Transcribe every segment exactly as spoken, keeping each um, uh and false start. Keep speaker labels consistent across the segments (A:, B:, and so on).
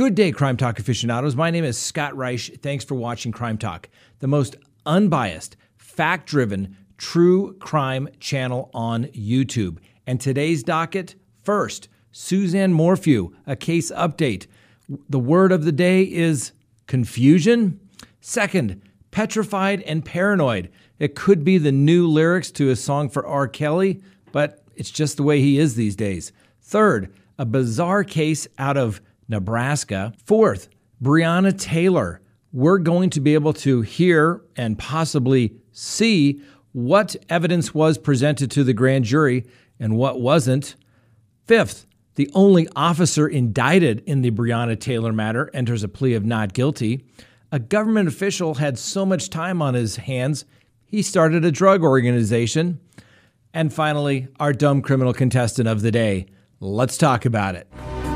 A: Good day, Crime Talk aficionados. My name is Scott Reich. Thanks for watching Crime Talk, the most unbiased, fact-driven, true crime channel on YouTube. And today's docket, first, Suzanne Morphew, a case update. The word of the day is confusion. Second, petrified and paranoid. It could be the new lyrics to a song for R. Kelly, but it's just the way he is these days. Third, a bizarre case out of Nebraska. Fourth, Breonna Taylor. We're going to be able to hear and possibly see what evidence was presented to the grand jury and what wasn't. Fifth, the only officer indicted in the Breonna Taylor matter enters a plea of not guilty. A government official had so much time on his hands, he started a drug organization. And finally, our dumb criminal contestant of the day. Let's talk about it.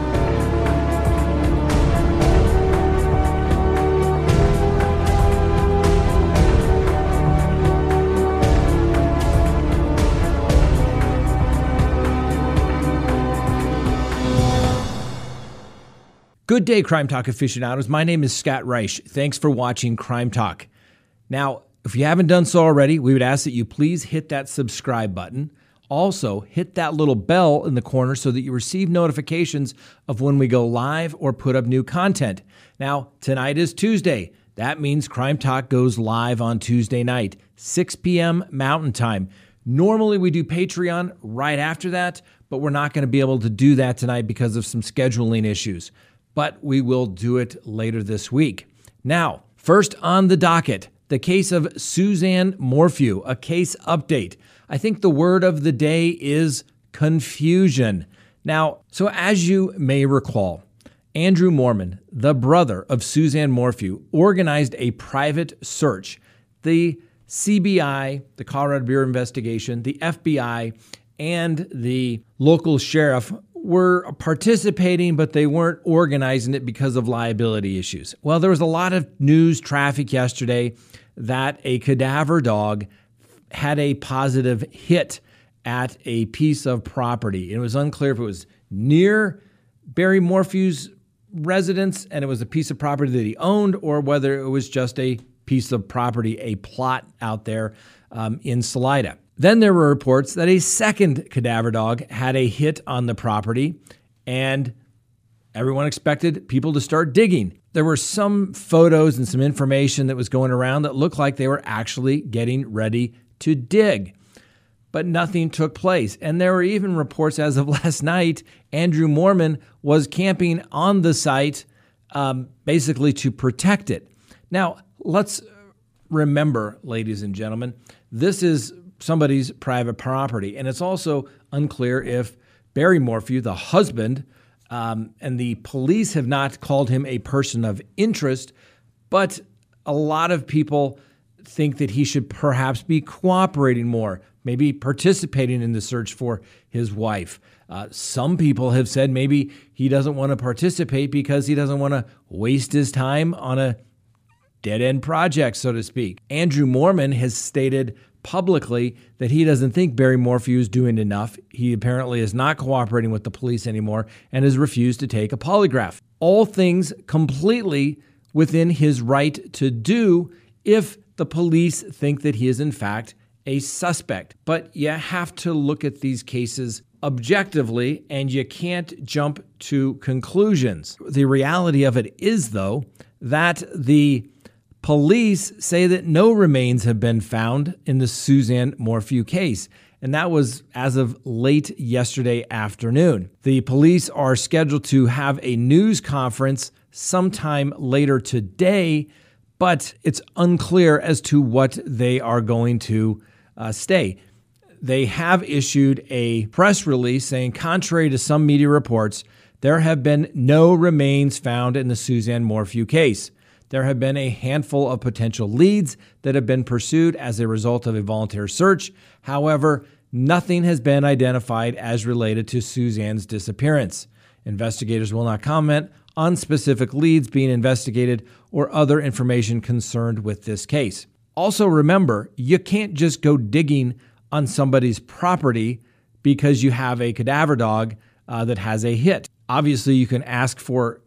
A: Good day, Crime Talk aficionados. My name is Scott Reich. Thanks for watching Crime Talk. Now, if you haven't done so already, we would ask that you please hit that subscribe button. Also, hit that little bell in the corner so that you receive notifications of when we go live or put up new content. Now, tonight is Tuesday. That means Crime Talk goes live on Tuesday night, six p.m. Mountain Time. Normally, we do Patreon right after that, but we're not going to be able to do that tonight because of some scheduling issues. But we will do it later this week. Now, first on the docket, the case of Suzanne Morphew, a case update. I think the word of the day is confusion. Now, so as you may recall, Andrew Mormon, the brother of Suzanne Morphew, organized a private search. The C B I, the Colorado Bureau of Investigation, the F B I, and the local sheriff were participating, but they weren't organizing it because of liability issues. Well, there was a lot of news traffic yesterday that a cadaver dog had a positive hit at a piece of property. It was unclear if it was near Barry Morphew's residence and it was a piece of property that he owned, or whether it was just a piece of property, a plot out there um, in Salida. Then there were reports that a second cadaver dog had a hit on the property, and everyone expected people to start digging. There were some photos and some information that was going around that looked like they were actually getting ready to dig, but nothing took place. And there were even reports as of last night, Andrew Mormon was camping on the site um, basically to protect it. Now, let's remember, ladies and gentlemen, this is somebody's private property. And it's also unclear if Barry Morphew, the husband, um, and the police have not called him a person of interest, but a lot of people think that he should perhaps be cooperating more, maybe participating in the search for his wife. Uh, some people have said maybe he doesn't want to participate because he doesn't want to waste his time on a dead-end project, so to speak. Andrew Mormon has stated publicly that he doesn't think Barry Morphew is doing enough. He apparently is not cooperating with the police anymore and has refused to take a polygraph. All things completely within his right to do if the police think that he is in fact a suspect. But you have to look at these cases objectively and you can't jump to conclusions. The reality of it is, though, that the police say that no remains have been found in the Suzanne Morphew case, and that was as of late yesterday afternoon. The police are scheduled to have a news conference sometime later today, but it's unclear as to what they are going to uh, say. They have issued a press release saying, contrary to some media reports, there have been no remains found in the Suzanne Morphew case. There have been a handful of potential leads that have been pursued as a result of a volunteer search. However, nothing has been identified as related to Suzanne's disappearance. Investigators will not comment on specific leads being investigated or other information concerned with this case. Also remember, you can't just go digging on somebody's property because you have a cadaver dog uh, that has a hit. Obviously, you can ask for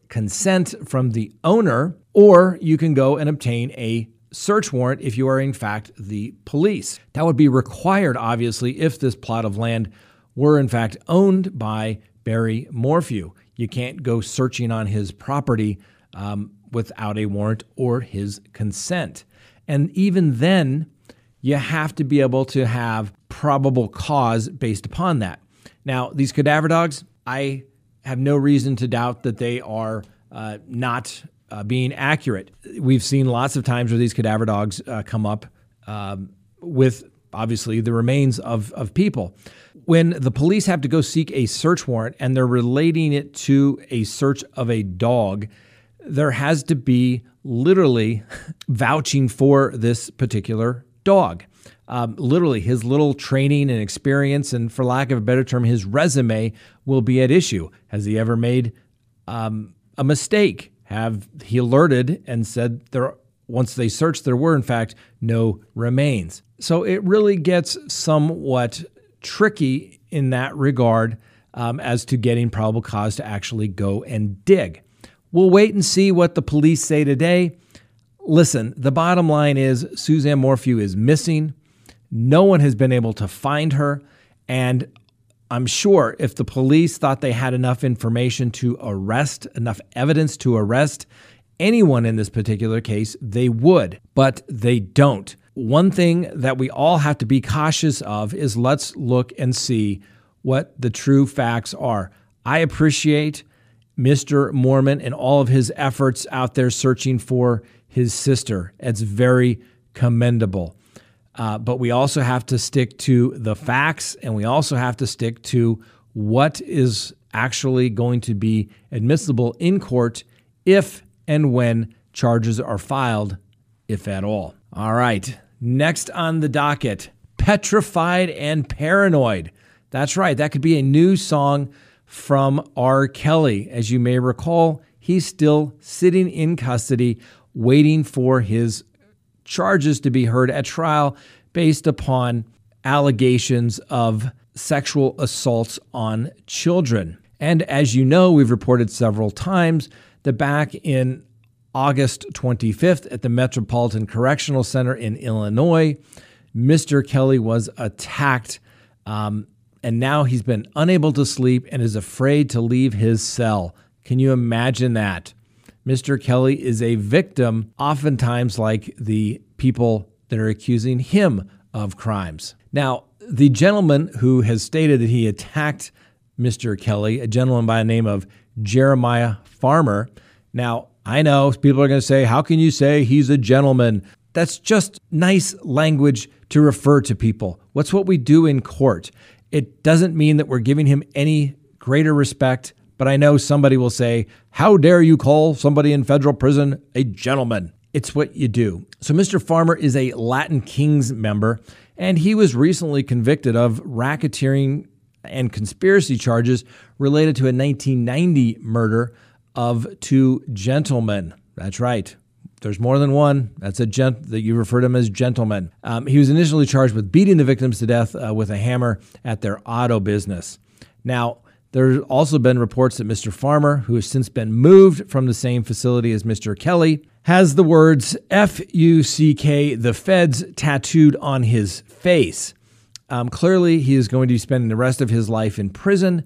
A: consent from the owner, or you can go and obtain a search warrant if you are in fact the police. That would be required, obviously, if this plot of land were in fact owned by Barry Morphew. You can't go searching on his property um, without a warrant or his consent. And even then, you have to be able to have probable cause based upon that. Now, these cadaver dogs, I have no reason to doubt that they are uh, not uh, being accurate. We've seen lots of times where these cadaver dogs uh, come up um, with, obviously, the remains of, of people. When the police have to go seek a search warrant and they're relating it to a search of a dog, there has to be literally vouching for this particular dog. Um, literally, his little training and experience, and for lack of a better term, his resume will be at issue. Has he ever made um, a mistake? Have he alerted and said there, once they searched, there were in fact no remains? So it really gets somewhat tricky in that regard um, as to getting probable cause to actually go and dig. We'll wait and see what the police say today. Listen, the bottom line is Suzanne Morphew is missing. No one has been able to find her. And I'm sure if the police thought they had enough information to arrest, enough evidence to arrest anyone in this particular case, they would, but they don't. One thing that we all have to be cautious of is let's look and see what the true facts are. I appreciate Mister Moorman and all of his efforts out there searching for his sister. It's very commendable. Uh, but we also have to stick to the facts, and we also have to stick to what is actually going to be admissible in court if and when charges are filed, if at all. All right. Next on the docket, Petrified and Paranoid. That's right. That could be a new song from R. Kelly. As you may recall, he's still sitting in custody waiting for his charges to be heard at trial based upon allegations of sexual assaults on children. And as you know, we've reported several times that back in August twenty-fifth at the Metropolitan Correctional Center in Illinois, Mister Kelly was attacked, um, and now he's been unable to sleep and is afraid to leave his cell. Can you imagine that? Mister Kelly is a victim, oftentimes like the people that are accusing him of crimes. Now, the gentleman who has stated that he attacked Mister Kelly, a gentleman by the name of Jeremiah Farmer. Now, I know people are going to say, how can you say he's a gentleman? That's just nice language to refer to people. What's what we do in court? It doesn't mean that we're giving him any greater respect, but I know somebody will say, how dare you call somebody in federal prison a gentleman? It's what you do. So Mister Farmer is a Latin Kings member, and he was recently convicted of racketeering and conspiracy charges related to a nineteen ninety murder of two gentlemen. That's right. There's more than one. That's a gent that you refer to him as gentlemen. Um, he was initially charged with beating the victims to death uh, with a hammer at their auto business. Now, there's also been reports that Mister Farmer, who has since been moved from the same facility as Mister Kelly, has the words F U C K, the feds, tattooed on his face. Um, clearly, he is going to be spending the rest of his life in prison.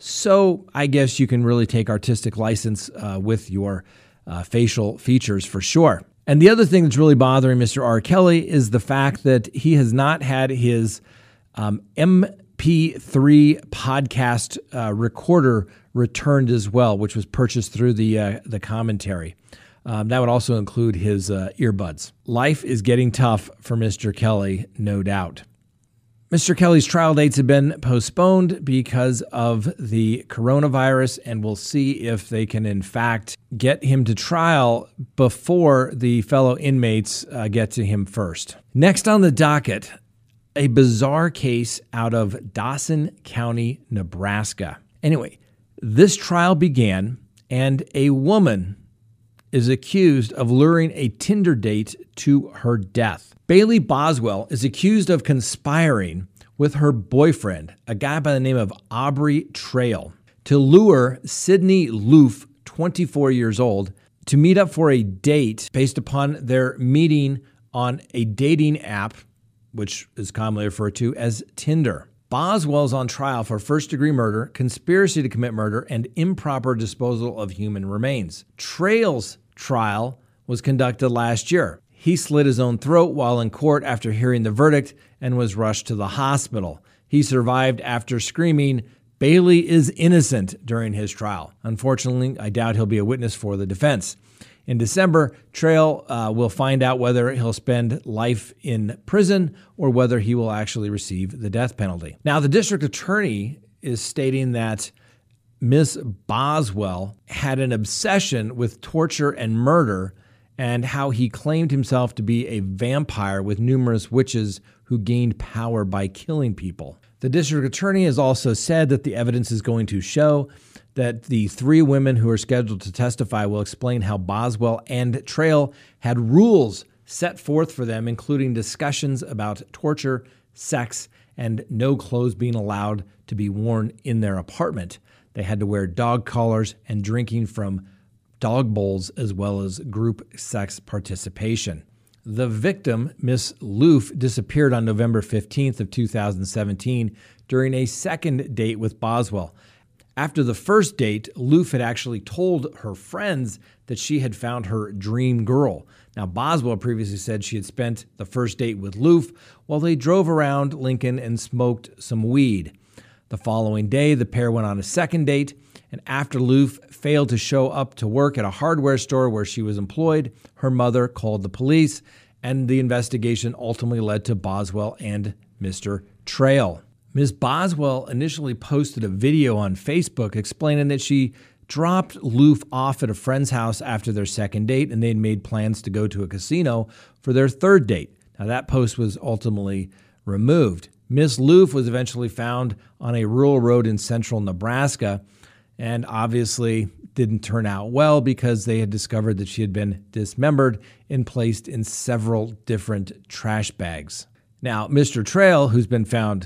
A: So I guess you can really take artistic license uh, with your uh, facial features for sure. And the other thing that's really bothering Mister R. Kelly is the fact that he has not had his um, M P three podcast uh, recorder returned as well, which was purchased through the uh, the commentary. Um, that would also include his uh, earbuds. Life is getting tough for Mister Kelly, no doubt. Mister Kelly's trial dates have been postponed because of the coronavirus, and we'll see if they can, in fact, get him to trial before the fellow inmates uh, get to him first. Next on the docket, a bizarre case out of Dawson County, Nebraska. Anyway, this trial began, and a woman is accused of luring a Tinder date to her death. Bailey Boswell is accused of conspiring with her boyfriend, a guy by the name of Aubrey Trail, to lure Sydney Loof, twenty-four years old, to meet up for a date based upon their meeting on a dating app, which is commonly referred to as Tinder. Boswell is on trial for first-degree murder, conspiracy to commit murder, and improper disposal of human remains. Trail's trial was conducted last year. He slit his own throat while in court after hearing the verdict and was rushed to the hospital. He survived after screaming, "Bailey is innocent," during his trial. Unfortunately, I doubt he'll be a witness for the defense. In December, Trail uh, will find out whether he'll spend life in prison or whether he will actually receive the death penalty. Now, the district attorney is stating that Miss Boswell had an obsession with torture and murder, and how he claimed himself to be a vampire with numerous witches who gained power by killing people. The district attorney has also said that the evidence is going to show that the three women who are scheduled to testify will explain how Boswell and Trail had rules set forth for them, including discussions about torture, sex, and no clothes being allowed to be worn in their apartment. They had to wear dog collars and drinking from dog bowls, as well as group sex participation. The victim, Miss Loof, disappeared on November fifteenth of two thousand seventeen during a second date with Boswell. After the first date, Loof had actually told her friends that she had found her dream girl. Now, Boswell previously said she had spent the first date with Loof while they drove around Lincoln and smoked some weed. The following day, the pair went on a second date, and after Loof failed to show up to work at a hardware store where she was employed, her mother called the police, and the investigation ultimately led to Boswell and Mister Trail. Miz Boswell initially posted a video on Facebook explaining that she dropped Loof off at a friend's house after their second date, and they'd made plans to go to a casino for their third date. Now, that post was ultimately removed. Miss Loof was eventually found on a rural road in central Nebraska, and obviously didn't turn out well because they had discovered that she had been dismembered and placed in several different trash bags. Now, Mister Trail, who's been found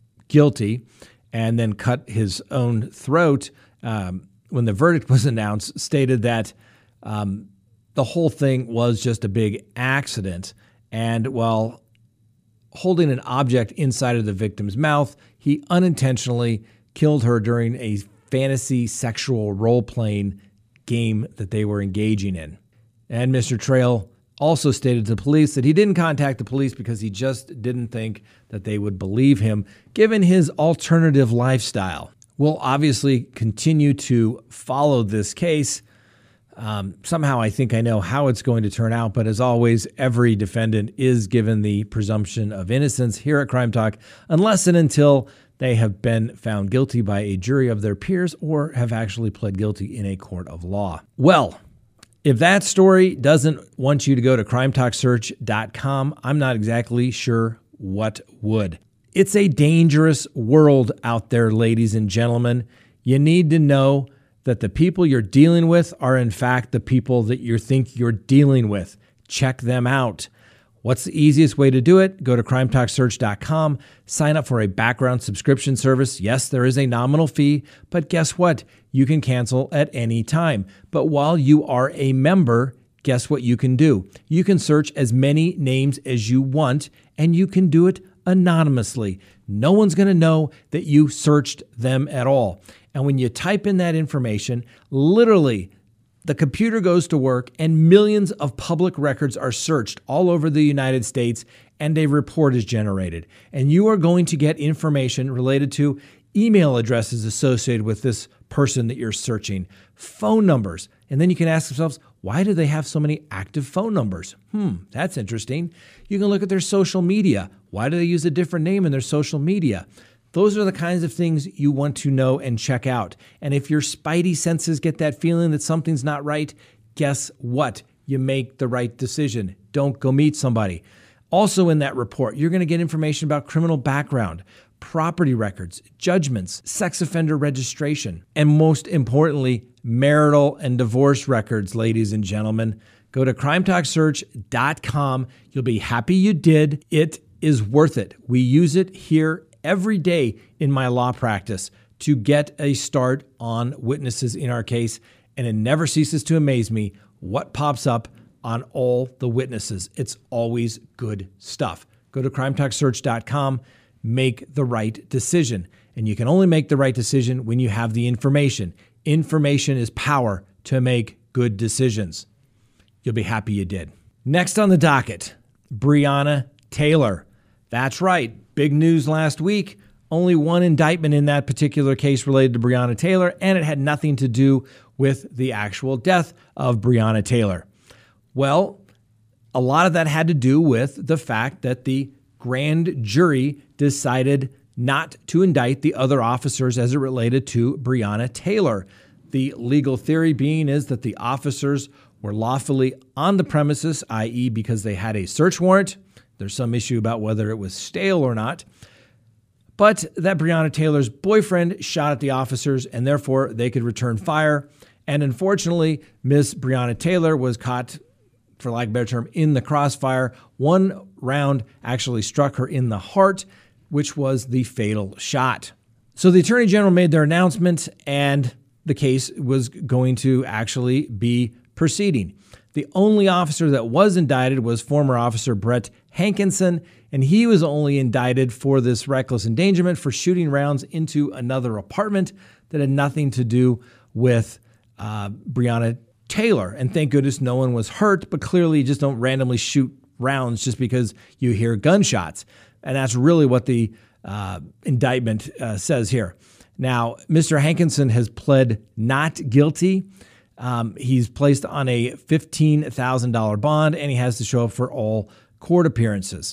A: guilty and then cut his own throat, um, when the verdict was announced, stated that um, the whole thing was just a big accident. And while holding an object inside of the victim's mouth, he unintentionally killed her during a fantasy sexual role-playing game that they were engaging in. And Mister Trail also stated to police that he didn't contact the police because he just didn't think that they would believe him, given his alternative lifestyle. We'll obviously continue to follow this case. Um, somehow I think I know how it's going to turn out, but as always, every defendant is given the presumption of innocence here at Crime Talk, unless and until they have been found guilty by a jury of their peers or have actually pled guilty in a court of law. Well, if that story doesn't want you to go to crime talk search dot com, I'm not exactly sure what would. It's a dangerous world out there, ladies and gentlemen. You need to know that the people you're dealing with are, in fact, the people that you think you're dealing with. Check them out. What's the easiest way to do it? Go to crime talk search dot com, sign up for a background subscription service. Yes, there is a nominal fee, but guess what? You can cancel at any time. But while you are a member, guess what you can do? You can search as many names as you want, and you can do it anonymously. No one's going to know that you searched them at all. And when you type in that information, literally, the computer goes to work and millions of public records are searched all over the United States, and a report is generated. And you are going to get information related to email addresses associated with this person that you're searching, phone numbers. And then you can ask yourselves, why do they have so many active phone numbers? Hmm, that's interesting. You can look at their social media. Why do they use a different name in their social media? Those are the kinds of things you want to know and check out. And if your spidey senses get that feeling that something's not right, guess what? You make the right decision. Don't go meet somebody. Also in that report, you're going to get information about criminal background, property records, judgments, sex offender registration, and most importantly, marital and divorce records, ladies and gentlemen. Go to crime talk search dot com. You'll be happy you did. It is worth it. We use it here every day in my law practice to get a start on witnesses in our case, and it never ceases to amaze me what pops up on all the witnesses. It's always good stuff. Go to crime talk search dot com, make the right decision. And you can only make the right decision when you have the information. Information is power to make good decisions. You'll be happy you did. Next on the docket, Breonna Taylor. That's right. Big news last week. Only one indictment in that particular case related to Breonna Taylor, and it had nothing to do with the actual death of Breonna Taylor. Well, a lot of that had to do with the fact that the grand jury decided not to indict the other officers as it related to Breonna Taylor. The legal theory being is that the officers were lawfully on the premises, that is because they had a search warrant. There's some issue about whether it was stale or not. But that Breonna Taylor's boyfriend shot at the officers, and therefore they could return fire. And unfortunately, Miss Breonna Taylor was caught, for lack of a better term, in the crossfire. One round actually struck her in the heart, which was the fatal shot. So the Attorney General made their announcement, and the case was going to actually be proceeding. The only officer that was indicted was former Officer Brett Hankinson, and he was only indicted for this reckless endangerment for shooting rounds into another apartment that had nothing to do with uh, Breonna Taylor. And thank goodness no one was hurt, but clearly you just don't randomly shoot rounds just because you hear gunshots. And that's really what the uh, indictment uh, says here. Now, Mister Hankinson has pled not guilty. Um, he's placed on a fifteen thousand dollars bond, and he has to show up for all court appearances.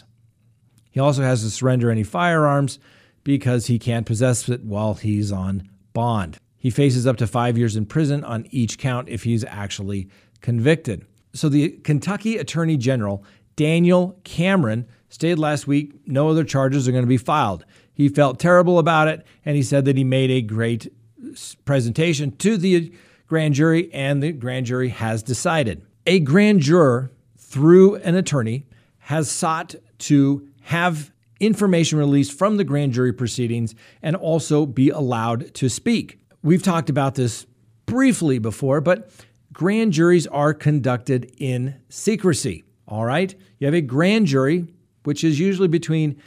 A: He also has to surrender any firearms because he can't possess it while he's on bond. He faces up to five years in prison on each count if he's actually convicted. So the Kentucky Attorney General, Daniel Cameron, stated last week no other charges are going to be filed. He felt terrible about it, and he said that he made a great presentation to the grand jury, and the grand jury has decided. A grand juror, through an attorney, has sought to have information released from the grand jury proceedings and also be allowed to speak. We've talked about this briefly before, but grand juries are conducted in secrecy, all right? You have a grand jury, which is usually between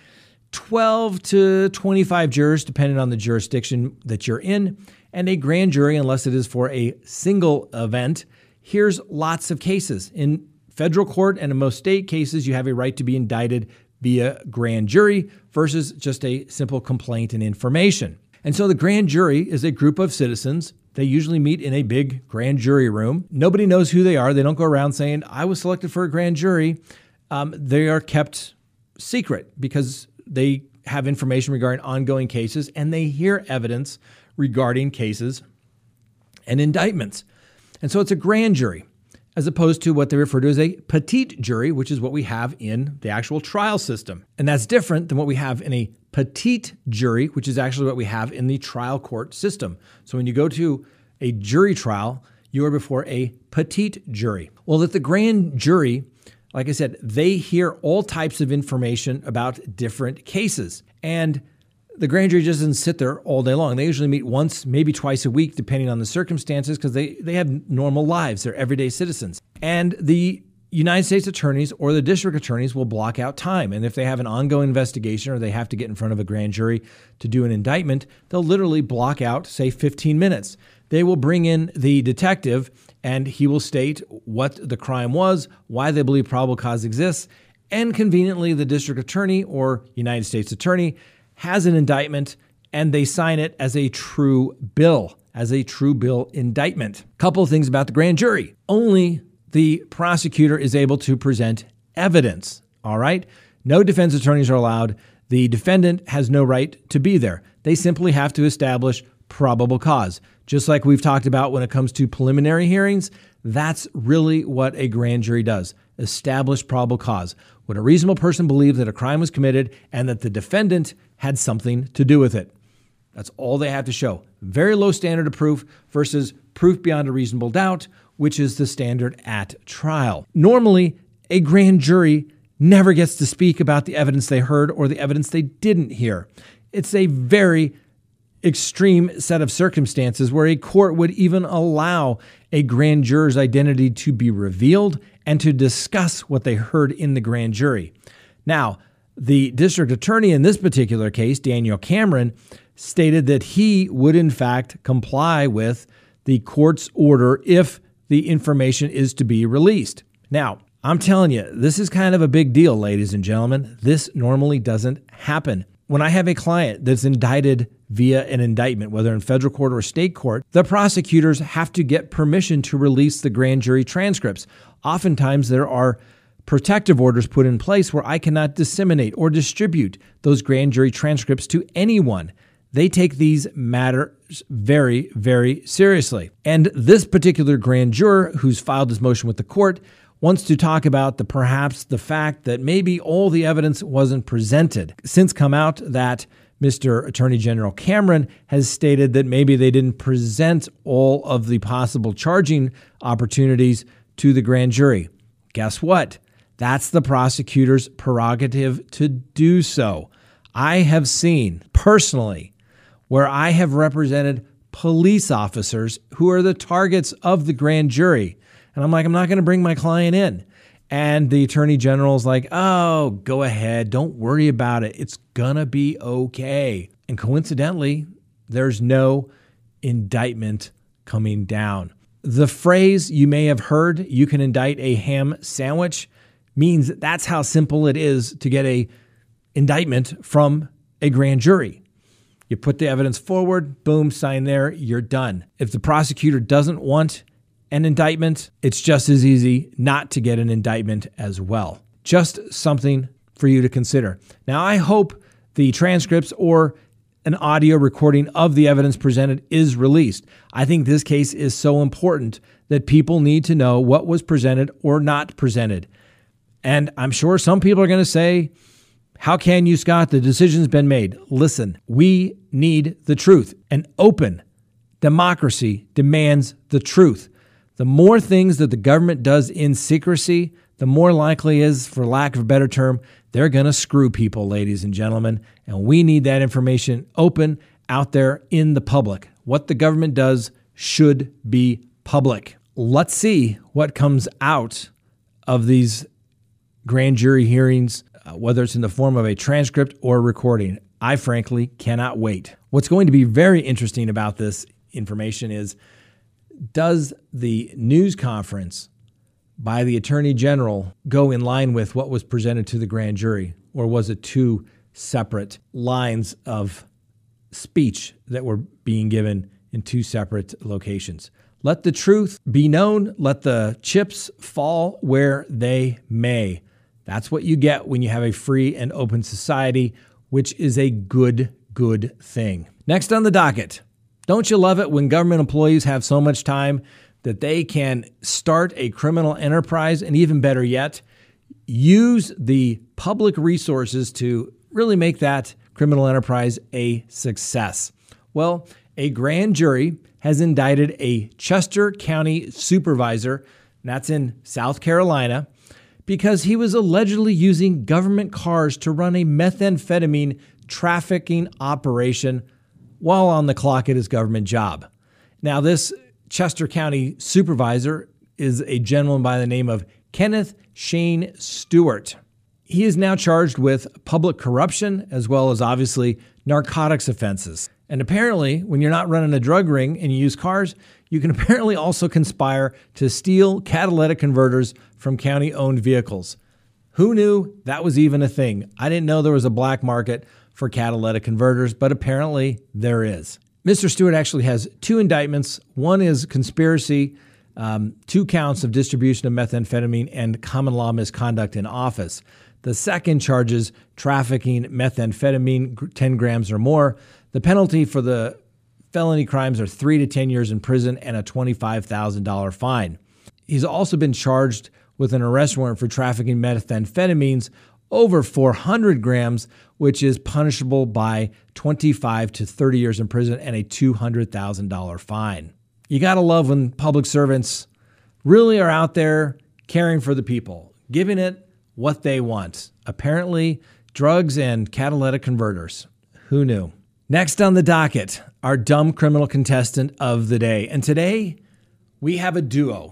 A: twelve to twenty-five jurors, depending on the jurisdiction that you're in, and a grand jury, unless it is for a single event, hears lots of cases. In federal court and in most state cases, you have a right to be indicted via grand jury versus just a simple complaint and information. And so the grand jury is a group of citizens. They usually meet in a big grand jury room. Nobody knows who they are. They don't go around saying, I was selected for a grand jury. Um, they are kept secret because they have information regarding ongoing cases, and they hear evidence regarding cases and indictments. And so it's a grand jury, as opposed to what they refer to as a petite jury, which is what we have in the actual trial system. And that's different than what we have in a petite jury, which is actually what we have in the trial court system. So when you go to a jury trial, you are before a petite jury. Well, that the grand jury, like I said, they hear all types of information about different cases. And the grand jury just doesn't sit there all day long. They usually meet once, maybe twice a week, depending on the circumstances, because they, they have normal lives. They're everyday citizens. And the United States attorneys or the district attorneys will block out time. And if they have an ongoing investigation or they have to get in front of a grand jury to do an indictment, they'll literally block out, say, fifteen minutes. They will bring in the detective, and he will state what the crime was, why they believe probable cause exists, and conveniently the district attorney or United States attorney has an indictment, and they sign it as a true bill, as a true bill indictment. Couple of things about the grand jury. Only the prosecutor is able to present evidence, all right? No defense attorneys are allowed. The defendant has no right to be there. They simply have to establish probable cause. Just like we've talked about when it comes to preliminary hearings, that's really what a grand jury does. Establish probable cause. Would a reasonable person believe that a crime was committed and that the defendant had something to do with it? That's all they have to show. Very low standard of proof versus proof beyond a reasonable doubt, which is the standard at trial. Normally, a grand jury never gets to speak about the evidence they heard or the evidence they didn't hear. It's a very extreme set of circumstances where a court would even allow a grand juror's identity to be revealed and to discuss what they heard in the grand jury. Now, the district attorney in this particular case, Daniel Cameron, stated that he would in fact comply with the court's order if the information is to be released. Now, I'm telling you, this is kind of a big deal, ladies and gentlemen. This normally doesn't happen. When I have a client that's indicted via an indictment, whether in federal court or state court, the prosecutors have to get permission to release the grand jury transcripts. Oftentimes, there are protective orders put in place where I cannot disseminate or distribute those grand jury transcripts to anyone. They take these matters very, very seriously. And this particular grand juror who's filed this motion with the court wants to talk about the perhaps the fact that maybe all the evidence wasn't presented. Since come out that Mister Attorney General Cameron has stated that maybe they didn't present all of the possible charging opportunities to the grand jury. Guess what? That's the prosecutor's prerogative to do so. I have seen personally where I have represented police officers who are the targets of the grand jury. And I'm like, I'm not going to bring my client in. And the attorney general's like, oh, go ahead. Don't worry about it. It's going to be okay. And coincidentally, there's no indictment coming down. The phrase you may have heard, you can indict a ham sandwich, means that that's how simple it is to get a indictment from a grand jury. You put the evidence forward, boom, sign there, you're done. If the prosecutor doesn't want an indictment, it's just as easy not to get an indictment as well. Just something for you to consider. Now, I hope the transcripts or an audio recording of the evidence presented is released. I think this case is so important that people need to know what was presented or not presented. And I'm sure some people are going to say, how can you, Scott? The decision's been made. Listen, we need the truth. An open democracy demands the truth. The more things that the government does in secrecy, the more likely is, for lack of a better term, they're going to screw people, ladies and gentlemen. And we need that information open out there in the public. What the government does should be public. Let's see what comes out of these grand jury hearings, uh, whether it's in the form of a transcript or recording. I frankly cannot wait. What's going to be very interesting about this information is, does the news conference by the Attorney General go in line with what was presented to the grand jury? Or was it two separate lines of speech that were being given in two separate locations? Let the truth be known. Let the chips fall where they may. That's what you get when you have a free and open society, which is a good, good thing. Next on the docket. Don't you love it when government employees have so much time that they can start a criminal enterprise, and even better yet, use the public resources to really make that criminal enterprise a success? Well, a grand jury has indicted a Chester County supervisor, and that's in South Carolina, because he was allegedly using government cars to run a methamphetamine trafficking operation while on the clock at his government job. Now, this Chester County supervisor is a gentleman by the name of Kenneth Shane Stewart. He is now charged with public corruption as well as obviously narcotics offenses. And apparently, when you're not running a drug ring and you use cars, you can apparently also conspire to steal catalytic converters from county-owned vehicles. Who knew that was even a thing? I didn't know there was a black market for catalytic converters, but apparently there is. Mister Stewart actually has two indictments. One is conspiracy, um, two counts of distribution of methamphetamine and common law misconduct in office. The second charges trafficking methamphetamine, ten grams or more. The penalty for the felony crimes are three to ten years in prison and a twenty-five thousand dollars fine. He's also been charged with an arrest warrant for trafficking methamphetamines over four hundred grams, which is punishable by twenty-five to thirty years in prison and a two hundred thousand dollars fine. You got to love when public servants really are out there caring for the people, giving it what they want. Apparently, drugs and catalytic converters. Who knew? Next on the docket, our dumb criminal contestant of the day. And today we have a duo.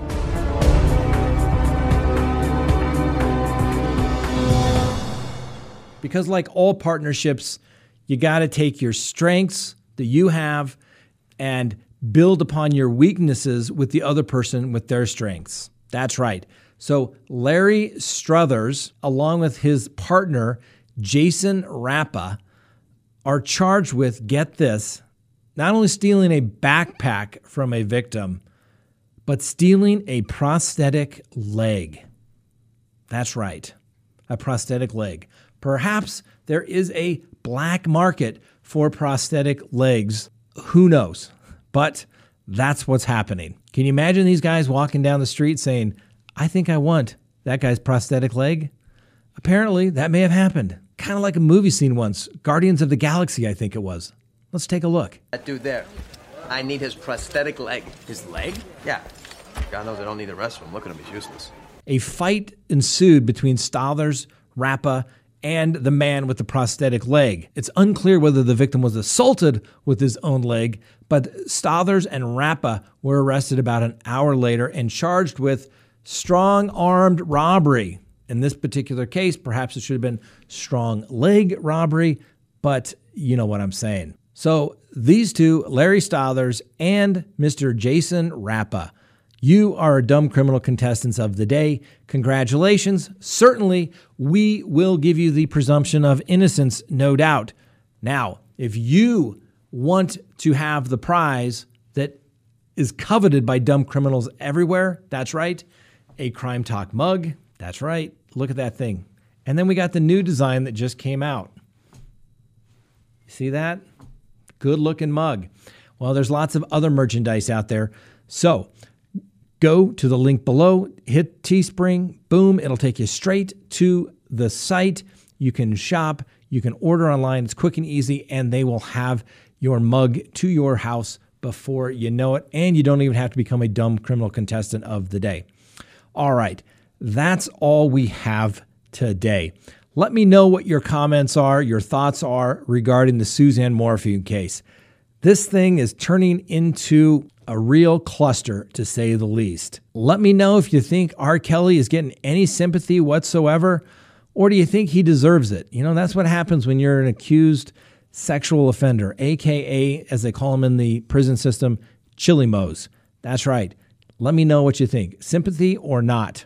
A: Because like all partnerships, you got to take your strengths that you have and build upon your weaknesses with the other person with their strengths. That's right. So Larry Struthers, along with his partner, Jason Rappa, are charged with, get this, not only stealing a backpack from a victim, but stealing a prosthetic leg. That's right, a prosthetic leg. Perhaps there is a black market for prosthetic legs. Who knows? But that's what's happening. Can you imagine these guys walking down the street saying, I think I want that guy's prosthetic leg? Apparently, that may have happened. Kind of like a movie scene once. Guardians of the Galaxy, I think it was. Let's take a look.
B: That dude there, I need his prosthetic leg.
C: His leg?
B: Yeah. God knows I don't need the rest of him. Look at him, he's useless.
A: A fight ensued between Struthers, Rappa, and the man with the prosthetic leg. It's unclear whether the victim was assaulted with his own leg, but Struthers and Rappa were arrested about an hour later and charged with strong-armed robbery. In this particular case, perhaps it should have been strong leg robbery, but you know what I'm saying. So these two, Larry Struthers and Mister Jason Rappa, you are a dumb criminal contestants of the day. Congratulations. Certainly, we will give you the presumption of innocence, no doubt. Now, if you want to have the prize that is coveted by dumb criminals everywhere, that's right, a Crime Talk mug. That's right. Look at that thing. And then we got the new design that just came out. See that? Good looking mug. Well, there's lots of other merchandise out there. So go to the link below, hit Teespring, boom, it'll take you straight to the site. You can shop, you can order online. It's quick and easy, and they will have your mug to your house before you know it. And you don't even have to become a dumb criminal contestant of the day. All right. That's all we have today. Let me know what your comments are, your thoughts are regarding the Suzanne Morphew case. This thing is turning into a real cluster, to say the least. Let me know if you think R. Kelly is getting any sympathy whatsoever, or do you think he deserves it? You know, that's what happens when you're an accused sexual offender, A K A, as they call them in the prison system, chili moes. That's right. Let me know what you think. Sympathy or not?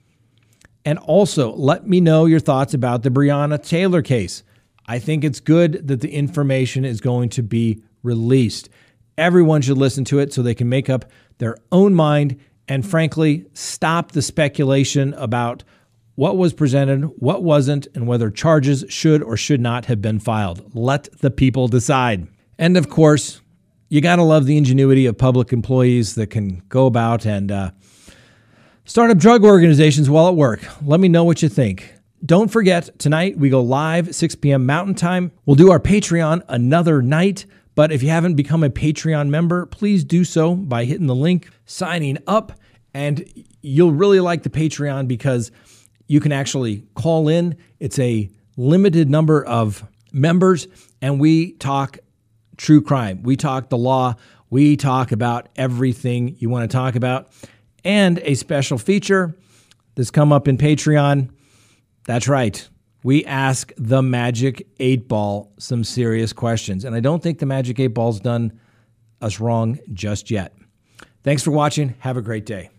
A: And also, let me know your thoughts about the Breonna Taylor case. I think it's good that the information is going to be released. Everyone should listen to it so they can make up their own mind and, frankly, stop the speculation about what was presented, what wasn't, and whether charges should or should not have been filed. Let the people decide. And, of course, you got to love the ingenuity of public employees that can go about and uh, start up drug organizations while at work. Let me know what you think. Don't forget, tonight we go live six p.m. Mountain Time. We'll do our Patreon another night. But if you haven't become a Patreon member, please do so by hitting the link, signing up, and you'll really like the Patreon because you can actually call in. It's a limited number of members, and we talk true crime. We talk the law. We talk about everything you want to talk about. And a special feature that's come up in Patreon. That's right. We ask the Magic eight Ball some serious questions. And I don't think the Magic eight Ball's done us wrong just yet. Thanks for watching. Have a great day.